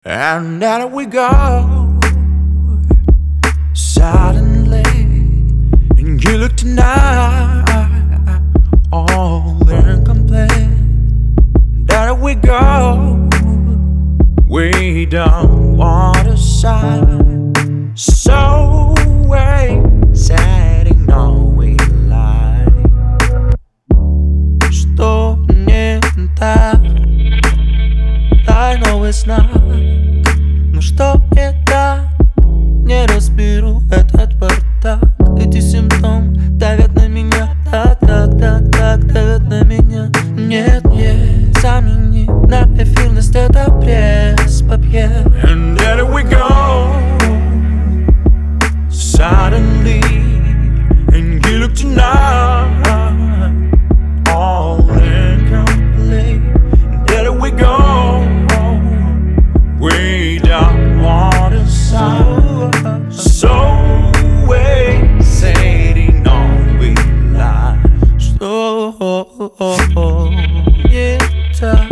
And there we go, suddenly, and you look tonight, all incomplete. There we go, we don't want to sign. So wait, setting no we lie. Что не так? I know it's not. Но что не так? Не разберу этот бардак. Эти симптомы давят на меня. Так давят на меня. Нет, замени на эфирность. Это пресс-папье. And there we go, suddenly, and you look tonight, all incomplete. And there we go, we don't want to sign. So wait, saying no we lie. Что не так?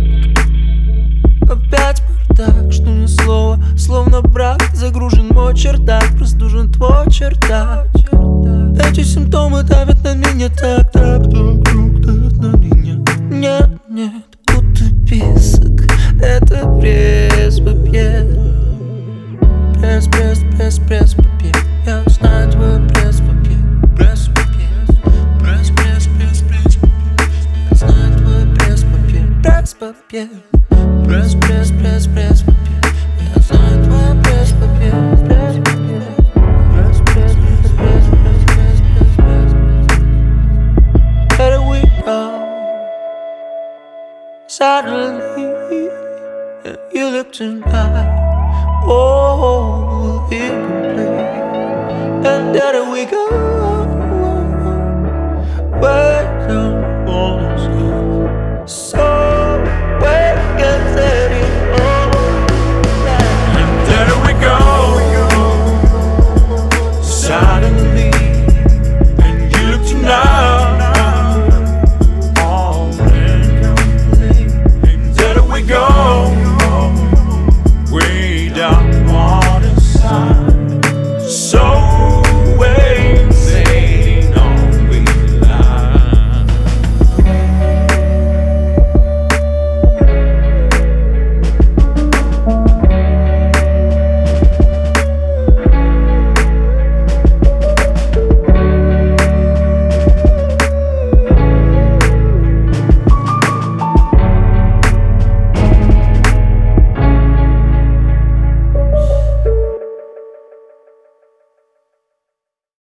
Опять бардак, что ни слова, словно брак. Загружен мой чердак, простужен твой чердак. Эти симптомы давят на меня. Так давят на меня. Нет, утописок. Это пресс-папье. Пресс-папье. Я знаю твой пресс-папье. Пресс-папье. Я знаю твой пресс-папье. Пресс-папье. Пресс-папье. Я знаю твой пресс-папье. There we go, suddenly, and you look tonight, all incomplete. And there we go,